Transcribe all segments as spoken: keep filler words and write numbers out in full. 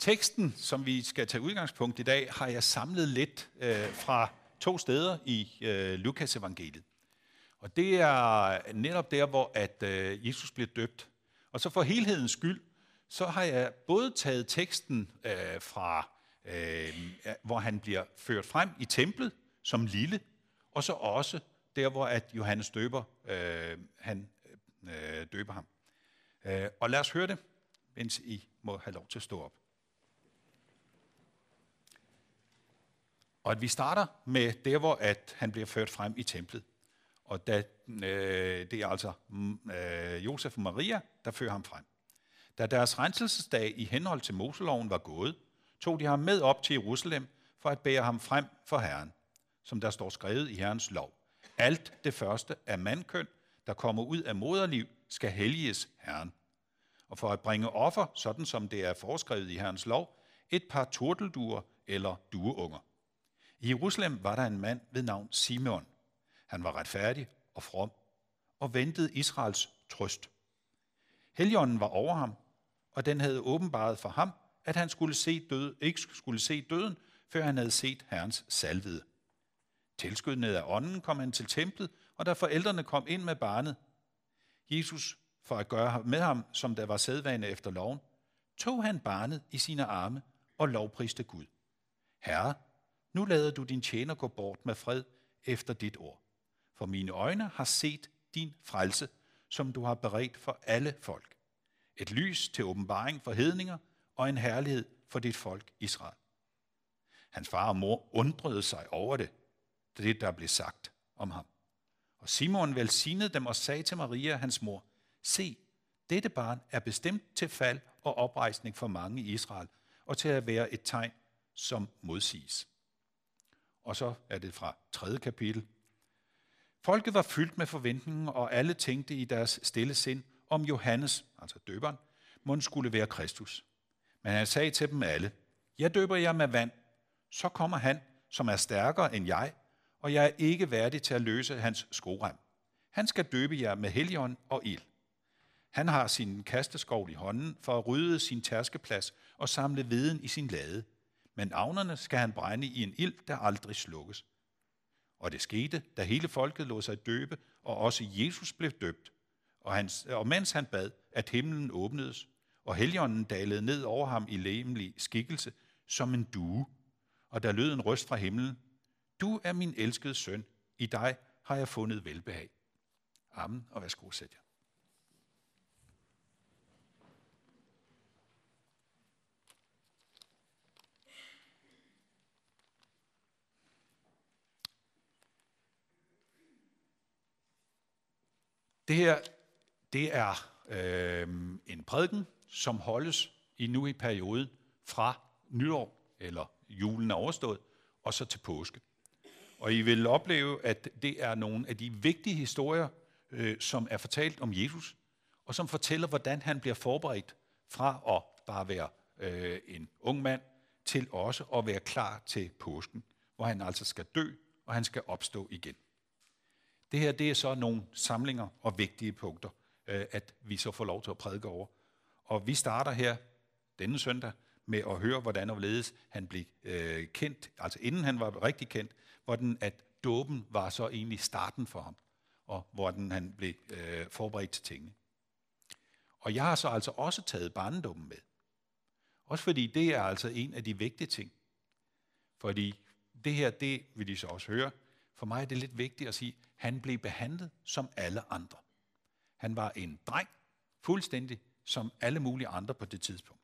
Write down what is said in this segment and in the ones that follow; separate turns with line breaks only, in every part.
Teksten, som vi skal tage udgangspunkt i dag, har jeg samlet lidt øh, fra to steder i øh, Lukas evangeliet. Og det er netop der, hvor at, øh, Jesus bliver døbt. Og så for helhedens skyld, så har jeg både taget teksten øh, fra, øh, hvor han bliver ført frem i templet som lille, og så også der, hvor at Johannes døber, øh, han øh, døber ham. Øh, og lad os høre det, mens I må have lov til at stå op. Og at vi starter med der, hvor at han bliver ført frem i templet. Og da, øh, det er altså øh, Josef og Maria, der fører ham frem. Da deres renselsesdag i henhold til Moseloven var gået, tog de ham med op til Jerusalem for at bære ham frem for Herren, som der står skrevet i Herrens lov. Alt det første af mandkøn, der kommer ud af moderliv, skal helliges Herren. Og for at bringe offer, sådan som det er foreskrevet i Herrens lov, et par turtelduer eller dueunger. I Jerusalem var der en mand ved navn Simeon. Han var retfærdig og from og ventede Israels trøst. Helligånden var over ham, og den havde åbenbaret for ham, at han skulle se død, ikke skulle se døden, før han havde set Herrens salvede. Tilskyndet af ånden kom han til templet, og da forældrene kom ind med barnet, Jesus, for at gøre med ham, som der var sædvane efter loven, tog han barnet i sine arme og lovpriste Gud. Herre, nu lader du din tjener gå bort med fred efter dit ord. For mine øjne har set din frelse, som du har beredt for alle folk. Et lys til åbenbaring for hedninger og en herlighed for dit folk Israel. Hans far og mor undrede sig over det, det der blev sagt om ham. Og Simon velsignede dem og sagde til Maria, hans mor, se, dette barn er bestemt til fald og oprejsning for mange i Israel, og til at være et tegn, som modsiges. Og så er det fra tredje kapitel. Folket var fyldt med forventningen, og alle tænkte i deres stille sind, om Johannes, altså døberen, mon skulle være Kristus. Men han sagde til dem alle, jeg døber jer med vand, så kommer han, som er stærkere end jeg, og jeg er ikke værdig til at løse hans skorem. Han skal døbe jer med helligånd og ild. Han har sin kasteskovl i hånden for at rydde sin tærskeplads og samle veden i sin lade. Men avnerne skal han brænde i en ild, der aldrig slukkes. Og det skete, da hele folket lod sig døbe, og også Jesus blev døbt. Og, hans, og mens han bad, at himlen åbnedes, og helligånden dalede ned over ham i legemlig skikkelse, som en due. Og der lød en røst fra himlen, du er min elskede søn, i dig har jeg fundet velbehag. Amen, og værsgo, sæt jer. Det her, det er øh, en prædiken, som holdes i nu i perioden fra nytår, eller julen er overstået, og så til påske. Og I vil opleve, at det er nogle af de vigtige historier, øh, som er fortalt om Jesus, og som fortæller, hvordan han bliver forberedt fra at bare være øh, en ung mand, til også at være klar til påsken, hvor han altså skal dø, og han skal opstå igen. Det her, det er så nogle samlinger og vigtige punkter, øh, at vi så får lov til at prædike over. Og vi starter her denne søndag med at høre, hvordan og hvorledes han blev øh, kendt, altså inden han var rigtig kendt, hvordan at dåben var så egentlig starten for ham, og hvordan han blev øh, forberedt til tingene. Og jeg har så altså også taget barnedåben med. Også fordi det er altså en af de vigtige ting. Fordi det her, det vil I så også høre, for mig er det lidt vigtigt at sige, at han blev behandlet som alle andre. Han var en dreng, fuldstændig som alle mulige andre på det tidspunkt.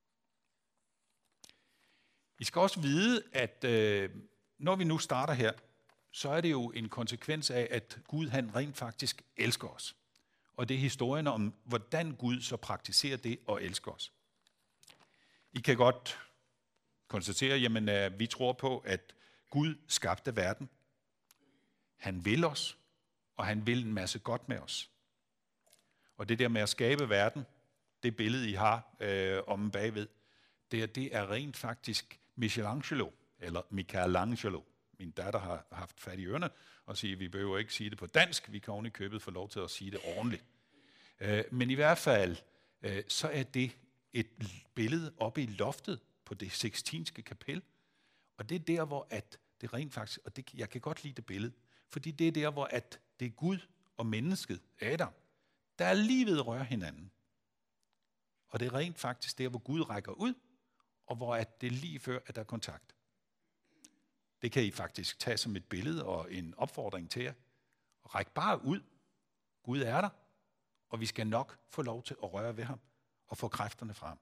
I skal også vide, at øh, når vi nu starter her, så er det jo en konsekvens af, at Gud han rent faktisk elsker os. Og det er historien om, hvordan Gud så praktiserer det og elsker os. I kan godt konstatere, jamen øh, vi tror på, at Gud skabte verden. Han vil os, og han vil en masse godt med os. Og det der med at skabe verden, det billede, I har øh, om bagved, det, det er rent faktisk Michelangelo, eller Michelangelo. Min datter har haft fat i ørerne og siger, at vi behøver ikke sige det på dansk, vi kan oven i købet få lov til at sige det ordentligt. Øh, men i hvert fald, øh, så er det et billede oppe i loftet på det Sixtinske kapel. Og det er der, hvor at det rent faktisk, og det, jeg kan godt lide det billede, fordi det er der, hvor at det er Gud og mennesket, Adam, der er lige ved at røre hinanden. Og det er rent faktisk der, hvor Gud rækker ud, og hvor at det er lige før, at der er kontakt. Det kan I faktisk tage som et billede og en opfordring til jer. Ræk bare ud. Gud er der, og vi skal nok få lov til at røre ved ham og få kræfterne frem.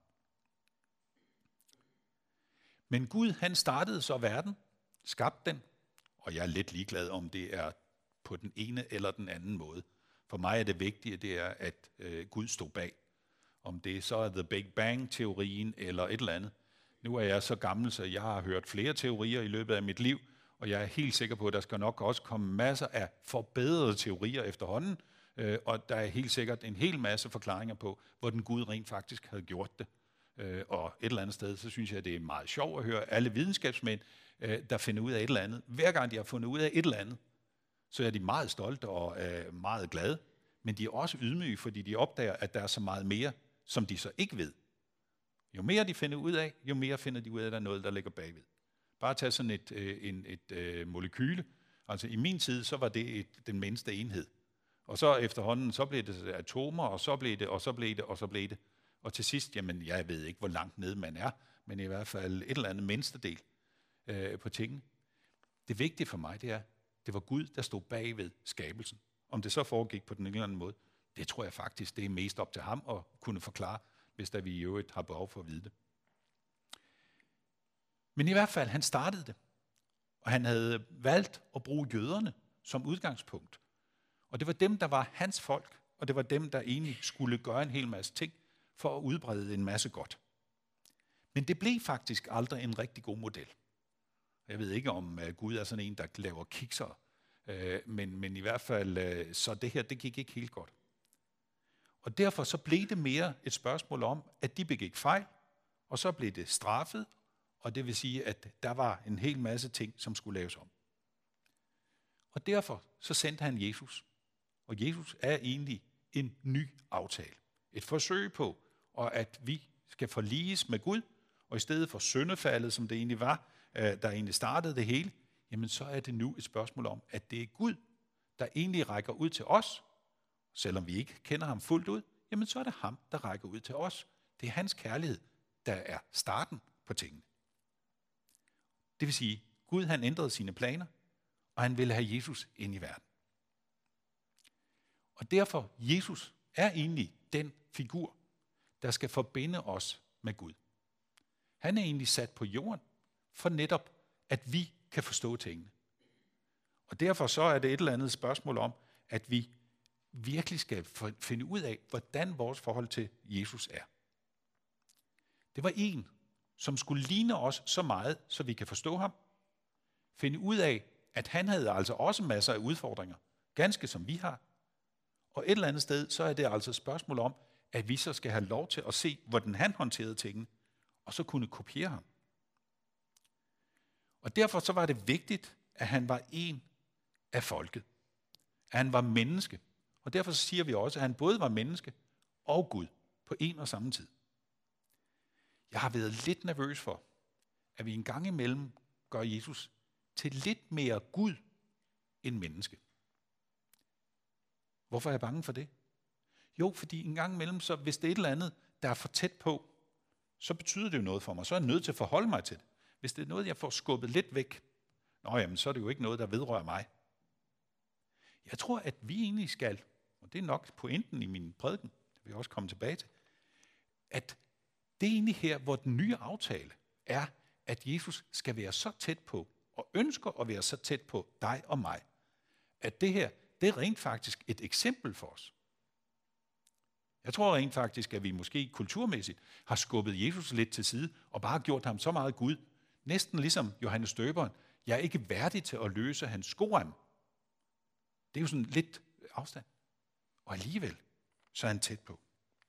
Men Gud, han startede så verden, skabte den, og jeg er lidt ligeglad, om det er på den ene eller den anden måde. For mig er det vigtige, det er, at øh, Gud stod bag. Om det så er The Big Bang-teorien eller et eller andet. Nu er jeg så gammel, så jeg har hørt flere teorier i løbet af mit liv, og jeg er helt sikker på, at der skal nok også komme masser af forbedrede teorier efterhånden, øh, og der er helt sikkert en hel masse forklaringer på, hvordan Gud rent faktisk havde gjort det. Øh, og et eller andet sted, så synes jeg, det er meget sjovt at høre alle videnskabsmænd, øh, der finder ud af et eller andet. Hver gang de har fundet ud af et eller andet, så er de meget stolte og øh, meget glade, men de er også ydmyge, fordi de opdager, at der er så meget mere, som de så ikke ved. Jo mere de finder ud af, jo mere finder de ud af, at der er noget, der ligger bagved. Bare tage sådan et, øh, en, et øh, molekyle. Altså i min tid, så var det et, den mindste enhed. Og så efterhånden, så blev det atomer, og så blev det, og så blev det, og så blev det. Og til sidst, jamen jeg ved ikke, hvor langt nede man er, men i hvert fald et eller andet mindste del øh, på tingene. Det vigtige for mig, det er, det var Gud, der stod bagved skabelsen. Om det så foregik på den ene eller anden måde, det tror jeg faktisk, det er mest op til ham at kunne forklare, hvis der vi i øvrigt har behov for at vide det. Men i hvert fald, han startede det. Og han havde valgt at bruge jøderne som udgangspunkt. Og det var dem, der var hans folk, og det var dem, der egentlig skulle gøre en hel masse ting for at udbrede en masse godt. Men det blev faktisk aldrig en rigtig god model. Jeg ved ikke, om Gud er sådan en, der laver kikser, men, men i hvert fald, så det her, det gik ikke helt godt. Og derfor så blev det mere et spørgsmål om, at de begik fejl, og så blev det straffet, og det vil sige, at der var en hel masse ting, som skulle laves om. Og derfor så sendte han Jesus. Og Jesus er egentlig en ny aftale. Et forsøg på, at vi skal forliges med Gud, og i stedet for syndefaldet, som det egentlig var, der egentlig startede det hele, jamen så er det nu et spørgsmål om, at det er Gud, der egentlig rækker ud til os. Selvom vi ikke kender ham fuldt ud, jamen så er det ham, der rækker ud til os. Det er hans kærlighed, der er starten på tingene. Det vil sige, Gud han ændrede sine planer, og han ville have Jesus ind i verden. Og derfor, Jesus er egentlig den figur, der skal forbinde os med Gud. Han er egentlig sat på jorden, for netop, at vi kan forstå tingene. Og derfor så er det et eller andet spørgsmål om, at vi virkelig skal finde ud af, hvordan vores forhold til Jesus er. Det var en, som skulle ligne os så meget, så vi kan forstå ham. Finde ud af, at han havde altså også masser af udfordringer, ganske som vi har. Og et eller andet sted, så er det altså et spørgsmål om, at vi så skal have lov til at se, hvordan han håndterede tingene, og så kunne kopiere ham. Og derfor så var det vigtigt, at han var en af folket. At han var menneske. Og derfor så siger vi også, at han både var menneske og Gud på en og samme tid. Jeg har været lidt nervøs for, at vi en gang imellem gør Jesus til lidt mere Gud end menneske. Hvorfor er jeg bange for det? Jo, fordi en gang imellem, så hvis det er et eller andet, der er for tæt på, så betyder det jo noget for mig. Så er jeg nødt til at forholde mig til det. Hvis det er noget, jeg får skubbet lidt væk, nå jamen, så er det jo ikke noget, der vedrører mig. Jeg tror, at vi egentlig skal, og det er nok pointen i min prædiken, det vil jeg også komme tilbage til, at det er egentlig her, hvor den nye aftale er, at Jesus skal være så tæt på, og ønsker at være så tæt på dig og mig, at det her, det er rent faktisk et eksempel for os. Jeg tror rent faktisk, at vi måske kulturmæssigt har skubbet Jesus lidt til side, og bare gjort ham så meget Gud, næsten ligesom Johannes Døberen, jeg er ikke værdig til at løse hans skorem. Det er jo sådan lidt afstand. Og alligevel, så er han tæt på.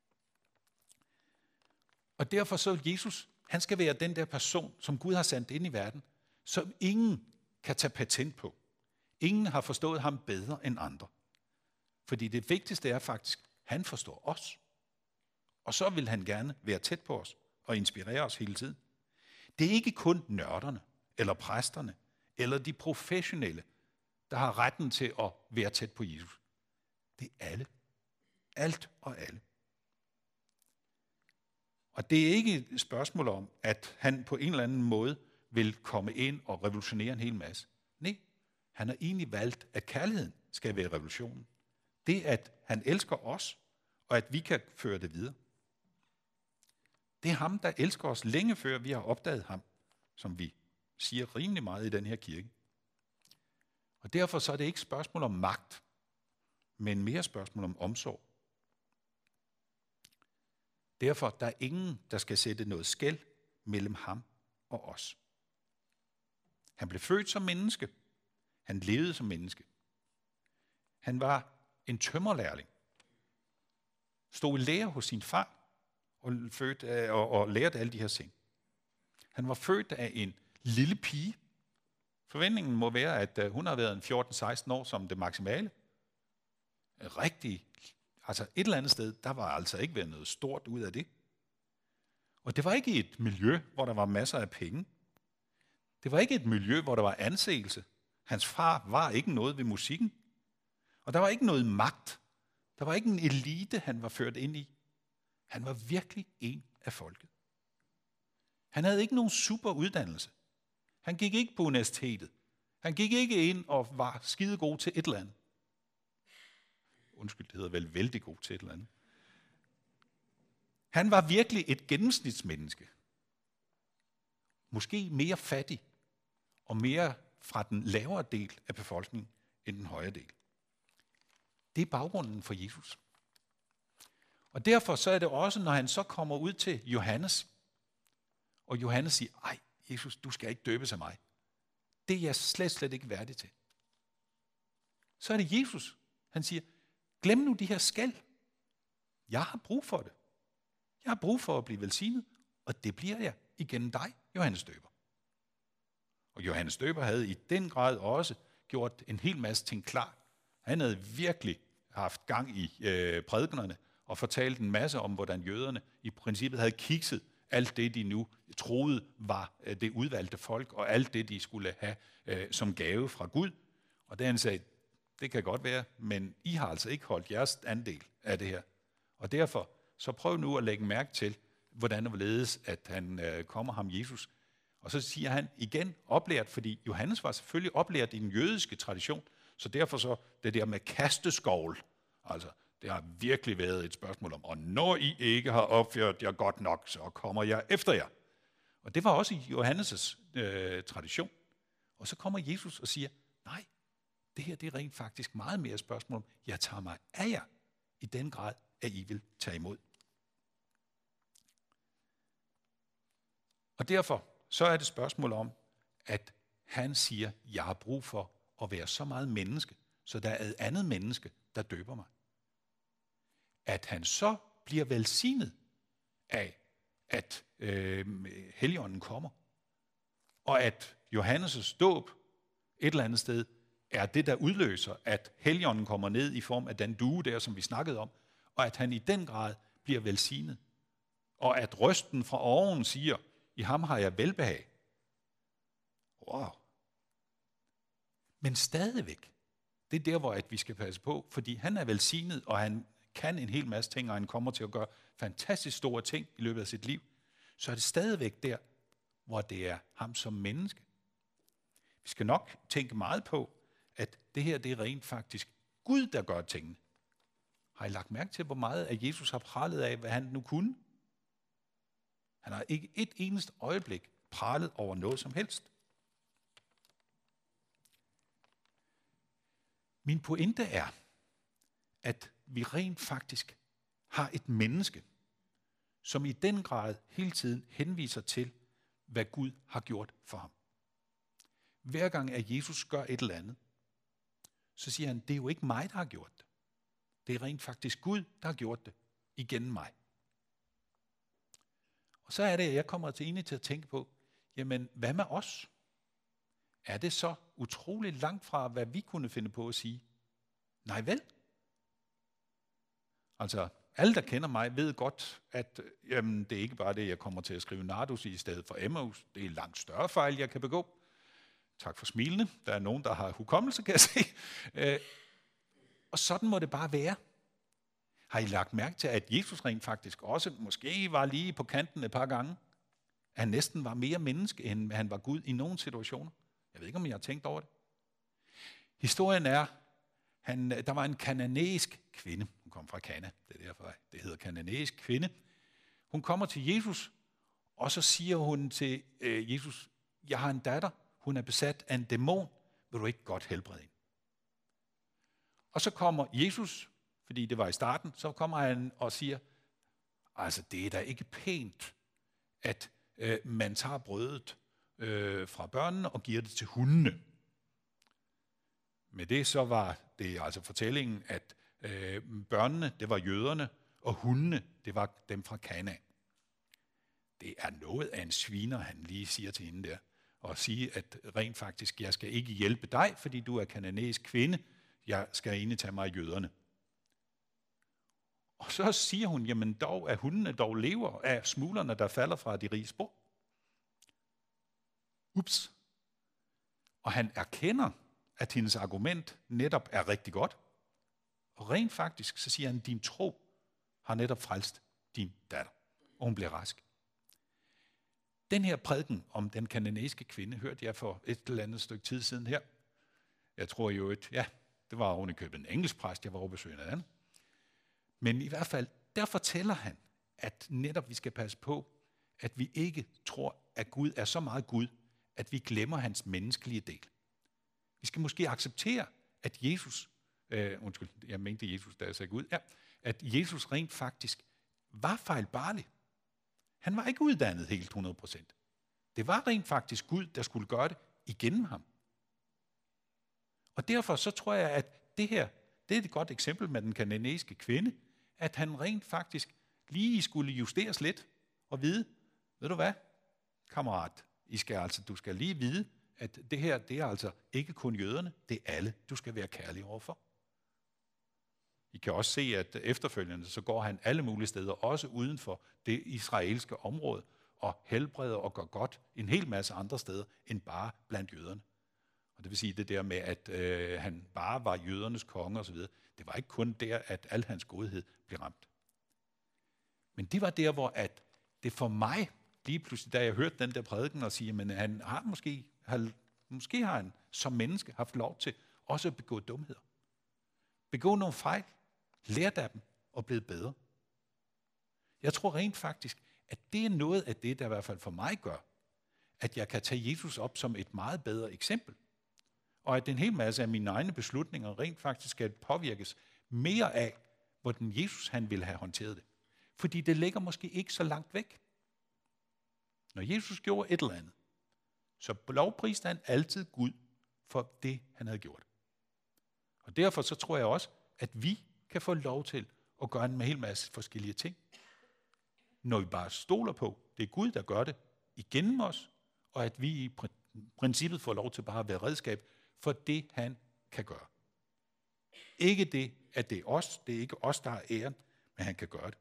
Og derfor så Jesus, han skal være den der person, som Gud har sendt ind i verden, som ingen kan tage patent på. Ingen har forstået ham bedre end andre. Fordi det vigtigste er faktisk, han forstår os. Og så vil han gerne være tæt på os og inspirere os hele tiden. Det er ikke kun nørderne, eller præsterne, eller de professionelle, der har retten til at være tæt på Jesus. Det er alle. Alt og alle. Og det er ikke et spørgsmål om, at han på en eller anden måde vil komme ind og revolutionere en hel masse. Nej, han har egentlig valgt, at kærligheden skal være revolutionen. Det, at han elsker os, og at vi kan føre det videre. Det er ham, der elsker os længe før vi har opdaget ham, som vi siger rimelig meget i den her kirke. Og derfor så er det ikke et spørgsmål om magt, men mere et spørgsmål om omsorg. Derfor der er ingen, der skal sætte noget skel mellem ham og os. Han blev født som menneske. Han levede som menneske. Han var en tømmerlærling. Stod i lære hos sin far og, født, og, og lærte alle de her ting. Han var født af en lille pige. Forventningen må være, at hun har været en fjorten seksten år som det maksimale. Rigtig, altså et eller andet sted, der var altså ikke været noget stort ud af det. Og det var ikke et miljø, hvor der var masser af penge. Det var ikke et miljø, hvor der var anseelse. Hans far var ikke noget ved musikken. Og der var ikke noget magt. Der var ikke en elite, han var ført ind i. Han var virkelig en af folket. Han havde ikke nogen super uddannelse. Han gik ikke på universitetet. Han gik ikke ind og var skidegod til et eller andet. Undskyld, det hedder vel vældig god til et eller andet. Han var virkelig et gennemsnitsmenneske. Måske mere fattig og mere fra den lavere del af befolkningen end den højere del. Det er baggrunden for Jesus. Og derfor så er det også, når han så kommer ud til Johannes, og Johannes siger, ej, Jesus, du skal ikke døbes af mig. Det er jeg slet, slet ikke værdig til. Så er det Jesus. Han siger, glem nu de her skel. Jeg har brug for det. Jeg har brug for at blive velsignet, og det bliver jeg igennem dig, Johannes Døber. Og Johannes Døber havde i den grad også gjort en hel masse ting klar. Han havde virkelig haft gang i øh, prædikenerne og fortalt en masse om, hvordan jøderne i princippet havde kikset alt det, de nu troede var øh, det udvalgte folk, og alt det, de skulle have øh, som gave fra Gud. Og da han sagde, det kan godt være, men I har altså ikke holdt jeres andel af det her. Og derfor, så prøv nu at lægge mærke til, hvordan det hvorledes, at han øh, kommer ham Jesus. Og så siger han igen oplært, fordi Johannes var selvfølgelig oplært i den jødiske tradition, så derfor så det der med kasteskovl, altså det har virkelig været et spørgsmål om, og når I ikke har opført jer godt nok, så kommer jeg efter jer. Og det var også i Johannes' øh, tradition. Og så kommer Jesus og siger, nej, det her det er rent faktisk meget mere et spørgsmål om, jeg tager mig af jer i den grad, at I vil tage imod. Og derfor så er det spørgsmål om, at han siger, jeg har brug for at være så meget menneske, så der er et andet menneske, der døber mig. At han så bliver velsignet af, at øh, Helligånden kommer, og at Johannes' dåb et eller andet sted er det, der udløser, at Helligånden kommer ned i form af den due der, som vi snakkede om, og at han i den grad bliver velsignet. Og at røsten fra oven siger, i ham har jeg velbehag. Wow. Men stadigvæk, det er der, hvor at vi skal passe på, fordi han er velsignet, og han kan en hel masse ting, og han kommer til at gøre fantastisk store ting i løbet af sit liv, så er det stadigvæk der, hvor det er ham som menneske. Vi skal nok tænke meget på, at det her, det er rent faktisk Gud, der gør tingene. Har I lagt mærke til, hvor meget af Jesus har pralet af, hvad han nu kunne? Han har ikke et eneste øjeblik pralet over noget som helst. Min pointe er, at vi rent faktisk har et menneske, som i den grad hele tiden henviser til, hvad Gud har gjort for ham. Hver gang, at Jesus gør et eller andet, så siger han, det er jo ikke mig, der har gjort det. Det er rent faktisk Gud, der har gjort det igennem mig. Og så er det, at jeg kommer til enig til at tænke på, jamen, hvad med os? Er det så utroligt langt fra, hvad vi kunne finde på at sige? Nej vel? Altså, alle, der kender mig, ved godt, at jamen, det er ikke bare det, jeg kommer til at skrive Nardus i stedet for Emmaus. Det er en langt større fejl, jeg kan begå. Tak for smilene. Der er nogen, der har hukommelse, kan jeg se. Øh, og sådan må det bare være. Har I lagt mærke til, at Jesus rent faktisk også måske var lige på kanten et par gange? Han næsten var mere menneske, end han var Gud i nogle situationer. Jeg ved ikke, om jeg har tænkt over det. Historien er, han, der var en kananæisk kvinde. Hun kom fra Kana, det er derfor, det hedder kananæisk kvinde. Hun kommer til Jesus, og så siger hun til øh, Jesus, jeg har en datter, hun er besat af en dæmon, vil du ikke godt helbrede hende? Og så kommer Jesus, fordi det var i starten, så kommer han og siger, altså det er da ikke pænt, at øh, man tager brødet øh, fra børnene og giver det til hundene. Med det så var det altså fortællingen, at øh, børnene, det var jøderne, og hundene, det var dem fra Kana. Det er noget af en sviner, han lige siger til hende der, og sige, at rent faktisk, jeg skal ikke hjælpe dig, fordi du er kananæisk kvinde, jeg skal egentlig tage mig af jøderne. Og så siger hun, jamen dog, at hundene dog lever af smuglerne, der falder fra de riges bord. Ups. Og han erkender, at hendes argument netop er rigtig godt. Og rent faktisk, så siger han, din tro har netop frelst din datter. Og hun bliver rask. Den her prædiken om den kananæiske kvinde, hørte jeg for et eller andet stykke tid siden her. Jeg tror jo, at ja, det var oven i købet en engelsk præst, jeg var over besøgende af den. Men i hvert fald, der fortæller han, at netop vi skal passe på, at vi ikke tror, at Gud er så meget Gud, at vi glemmer hans menneskelige del. Vi skal måske acceptere, at Jesus, øh, undskyld, jeg mente Jesus, da jeg sagde Gud, ja, at Jesus rent faktisk var fejlbarlig. Han var ikke uddannet helt hundrede procent. Det var rent faktisk Gud, der skulle gøre det igennem ham. Og derfor så tror jeg, at det her, det er et godt eksempel med den kananæiske kvinde, at han rent faktisk lige skulle justeres lidt og vide, ved du hvad, kammerat, I skal altså, du skal lige vide, at det her, det er altså ikke kun jøderne, det er alle, du skal være kærlig overfor. I kan også se, at efterfølgende, så går han alle mulige steder, også uden for det israelske område, og helbreder og gør godt en hel masse andre steder, end bare blandt jøderne. Og det vil sige det der med, at øh, han bare var jødernes konge osv., det var ikke kun der, at al hans godhed blev ramt. Men det var der, hvor at det for mig, lige pludselig, da jeg hørte den der prædiken og sige, men han har måske, har, måske har han som menneske haft lov til også at begå dumheder. Begå nogle fejl, lært af dem og blevet bedre. Jeg tror rent faktisk, at det er noget af det, der i hvert fald for mig gør, at jeg kan tage Jesus op som et meget bedre eksempel. Og at en hel masse af mine egne beslutninger rent faktisk skal påvirkes mere af, hvordan Jesus han ville have håndteret det. Fordi det ligger måske ikke så langt væk. Når Jesus gjorde et eller andet, så lovpriste han altid Gud for det, han havde gjort. Og derfor så tror jeg også, at vi kan få lov til at gøre en hel masse forskellige ting. Når vi bare stoler på, det er Gud, der gør det igennem os, og at vi i princippet får lov til bare at være redskab for det, han kan gøre. Ikke det, at det er os, det er ikke os, der har æren, men han kan gøre det.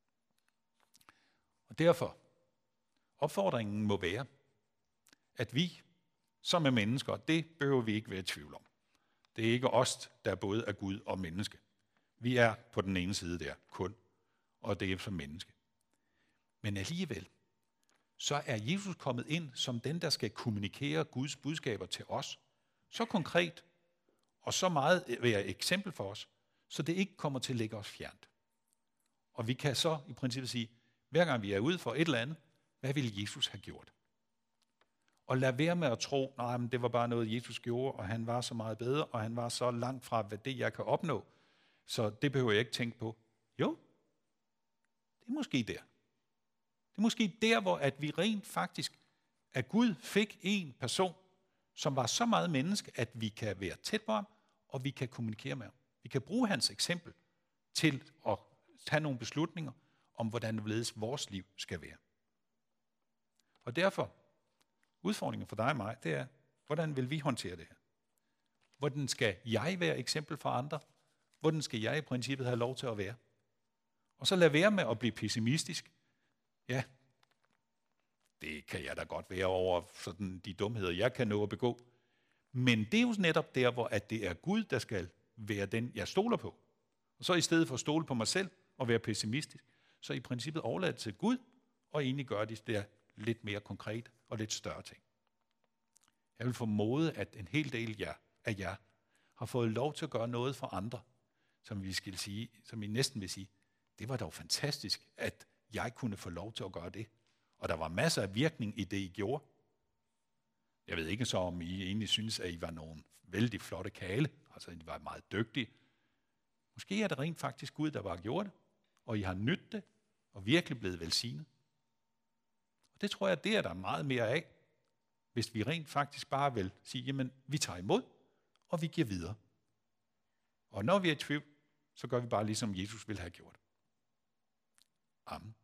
Og derfor, opfordringen må være, at vi, som er mennesker, det behøver vi ikke være i tvivl om. Det er ikke os, der både er Gud og menneske. Vi er på den ene side der, kun, og det er som menneske. Men alligevel, så er Jesus kommet ind som den, der skal kommunikere Guds budskaber til os, så konkret og så meget være et eksempel for os, så det ikke kommer til at ligge os fjernt. Og vi kan så i princippet sige, hver gang vi er ude for et eller andet, hvad ville Jesus have gjort? Og lad være med at tro, nej, men det var bare noget, Jesus gjorde, og han var så meget bedre, og han var så langt fra, hvad det jeg kan opnå, så det behøver jeg ikke tænke på. Jo, det er måske der. Det er måske der, hvor at vi rent faktisk, at Gud fik en person, som var så meget menneske, at vi kan være tæt på ham, og vi kan kommunikere med ham. Vi kan bruge hans eksempel til at tage nogle beslutninger om, hvordan vores liv skal være. Og derfor, udfordringen for dig og mig, det er, hvordan vil vi håndtere det her? Hvordan skal jeg være eksempel for andre? Hvordan skal jeg i princippet have lov til at være? Og så lad være med at blive pessimistisk. Ja, det kan jeg da godt være over sådan de dumheder, jeg kan nå at begå. Men det er jo netop der, hvor at det er Gud, der skal være den, jeg stoler på. Og så i stedet for at stole på mig selv og være pessimistisk, så i princippet overlade til Gud, og egentlig gøre de der lidt mere konkrete og lidt større ting. Jeg vil formode, at en hel del af jer har fået lov til at gøre noget for andre, som vi skal sige, som I næsten vil sige, det var dog fantastisk, at jeg kunne få lov til at gøre det. Og der var masser af virkning i det, I gjorde. Jeg ved ikke så, om I egentlig synes, at I var nogle vældig flotte kale, altså I var meget dygtige. Måske er det rent faktisk Gud, der bare gjorde det, og I har nydt det, og virkelig blevet velsignet. Og det tror jeg, det er der meget mere af, hvis vi rent faktisk bare vil sige, jamen vi tager imod, og vi giver videre. Og når vi er i tvivl, så gør vi bare ligesom Jesus ville have gjort. Amen.